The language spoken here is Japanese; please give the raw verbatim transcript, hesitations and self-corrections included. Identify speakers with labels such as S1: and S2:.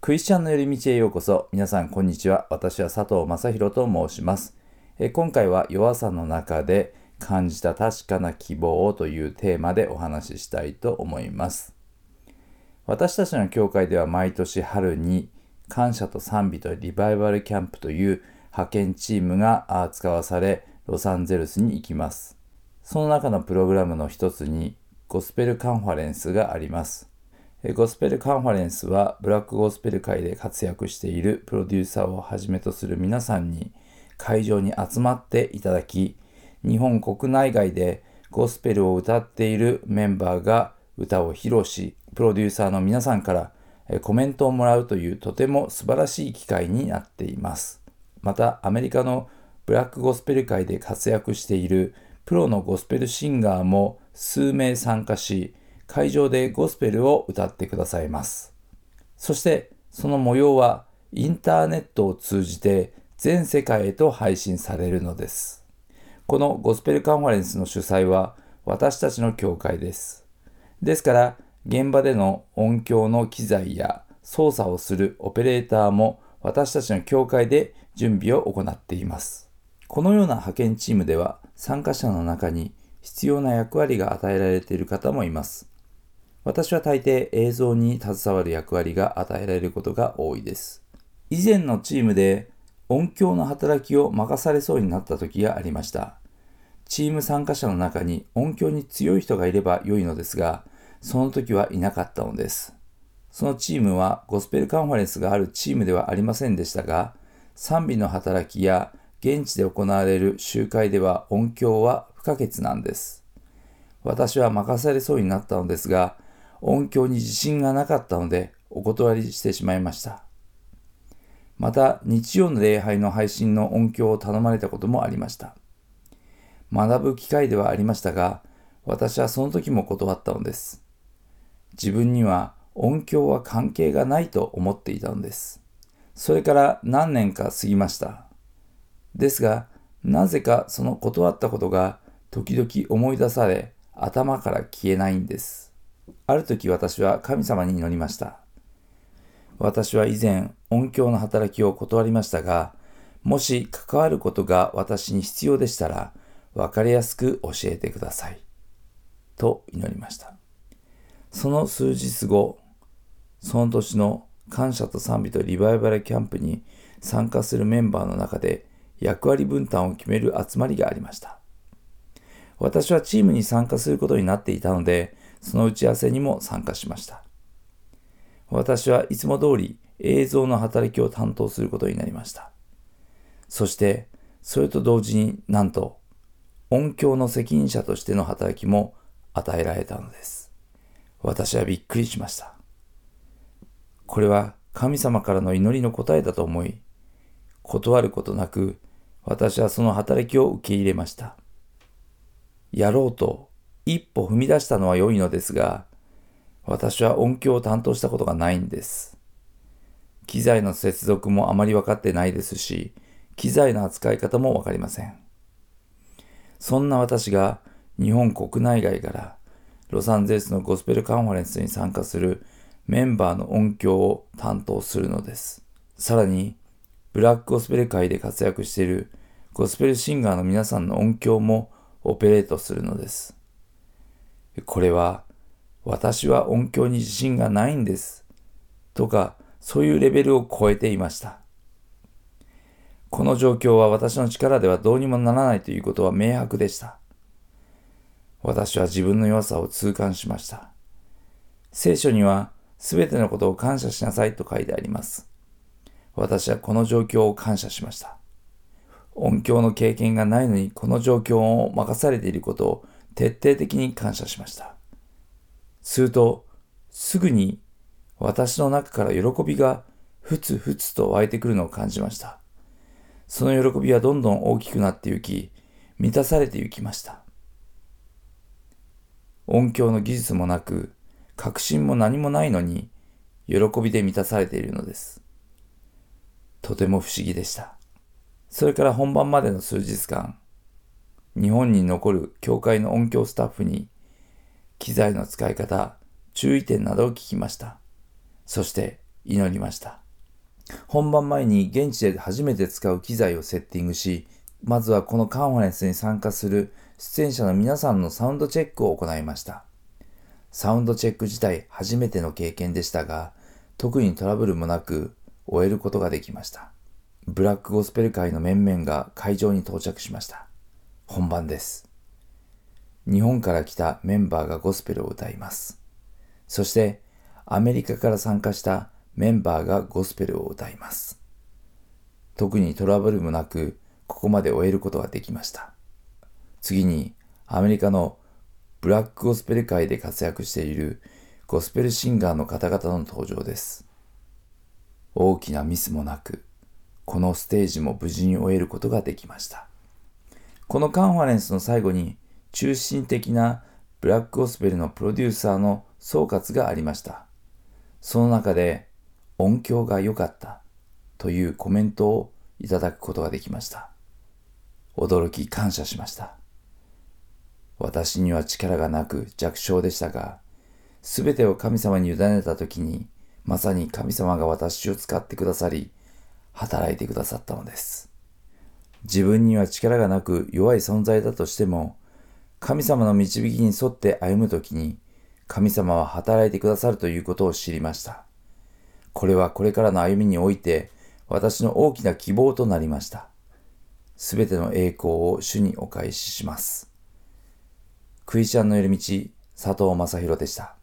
S1: クリスチャンの寄り道へようこそ。皆さんこんにちは。私は佐藤正宏と申します。え今回は弱さの中で感じた確かな希望というテーマでお話ししたいと思います。私たちの教会では毎年春に感謝と賛美とリバイバルキャンプという派遣チームが使わされ、ロサンゼルスに行きます。その中のプログラムの一つにゴスペルカンファレンスがあります。ゴスペルカンファレンスはブラックゴスペル界で活躍しているプロデューサーをはじめとする皆さんに会場に集まっていただき、日本国内外でゴスペルを歌っているメンバーが歌を披露し、プロデューサーの皆さんからコメントをもらうというとても素晴らしい機会になっています。またアメリカのブラックゴスペル界で活躍しているプロのゴスペルシンガーも数名参加し、会場でゴスペルを歌ってくださいます。そしてその模様はインターネットを通じて全世界へと配信されるのです。このゴスペルカンファレンスの主催は私たちの教会です。ですから現場での音響の機材や操作をするオペレーターも私たちの教会で準備を行っています。このような派遣チームでは参加者の中に必要な役割が与えられている方もいます。私は大抵映像に携わる役割が与えられることが多いです。以前のチームで音響の働きを任されそうになった時がありました。チーム参加者の中に音響に強い人がいれば良いのですが、その時はいなかったのです。そのチームはゴスペルカンファレンスがあるチームではありませんでしたが、賛美の働きや現地で行われる集会では音響は不可欠なんです。私は任されそうになったのですが、音響に自信がなかったのでお断りしてしまいました。また日曜の礼拝の配信の音響を頼まれたこともありました。学ぶ機会ではありましたが、私はその時も断ったのです。自分には音響は関係がないと思っていたのです。それから何年か過ぎました。ですが、なぜかその断ったことが時々思い出され、頭から消えないんです。ある時私は神様に祈りました。私は以前音響の働きを断りましたが、もし関わることが私に必要でしたら、分かりやすく教えてください。と祈りました。その数日後、その年の感謝と賛美とリバイバルキャンプに参加するメンバーの中で役割分担を決める集まりがありました。私はチームに参加することになっていたので、その打ち合わせにも参加しました。私はいつも通り映像の働きを担当することになりました。そして、それと同時になんと、音響の責任者としての働きも与えられたのです。私はびっくりしました。これは神様からの祈りの答えだと思い、断ることなく、私はその働きを受け入れました。やろうと一歩踏み出したのは良いのですが、私は音響を担当したことがないんです。機材の接続もあまり分かってないですし、機材の扱い方も分かりません。そんな私が日本国内外からロサンゼルスのゴスペルカンファレンスに参加するメンバーの音響を担当するのです。さらに、ブラックゴスペル界で活躍しているゴスペルシンガーの皆さんの音響もオペレートするのです。これは、私は音響に自信がないんです。とか、そういうレベルを超えていました。この状況は私の力ではどうにもならないということは明白でした。私は自分の弱さを痛感しました。聖書には、すべてのことを感謝しなさいと書いてあります。私はこの状況を感謝しました。音響の経験がないのにこの状況を任されていることを徹底的に感謝しました。すると、すぐに私の中から喜びがふつふつと湧いてくるのを感じました。その喜びはどんどん大きくなってゆき、満たされてゆきました。音響の技術もなく、確信も何もないのに、喜びで満たされているのです。とても不思議でした。それから本番までの数日間、日本に残る教会の音響スタッフに、機材の使い方、注意点などを聞きました。そして、 祈りました。本番前に現地で初めて使う機材をセッティングし、まずはこのカンファレンスに参加する出演者の皆さんのサウンドチェックを行いました。サウンドチェック自体初めての経験でしたが、特にトラブルもなく終えることができました。ブラックゴスペル界の面々が会場に到着しました。本番です。日本から来たメンバーがゴスペルを歌います。そしてアメリカから参加したメンバーがゴスペルを歌います。特にトラブルもなくここまで終えることができました。次にアメリカのブラックゴスペル界で活躍しているゴスペルシンガーの方々の登場です。大きなミスもなく、このステージも無事に終えることができました。このカンファレンスの最後に中心的なブラックゴスペルのプロデューサーの総括がありました。その中で音響が良かったというコメントをいただくことができました。驚き感謝しました。私には力がなく弱小でしたが、すべてを神様に委ねたときに、まさに神様が私を使ってくださり、働いてくださったのです。自分には力がなく弱い存在だとしても、神様の導きに沿って歩むときに、神様は働いてくださるということを知りました。これはこれからの歩みにおいて、私の大きな希望となりました。すべての栄光を主にお返しします。クリスチャンの寄り道、佐藤正宏でした。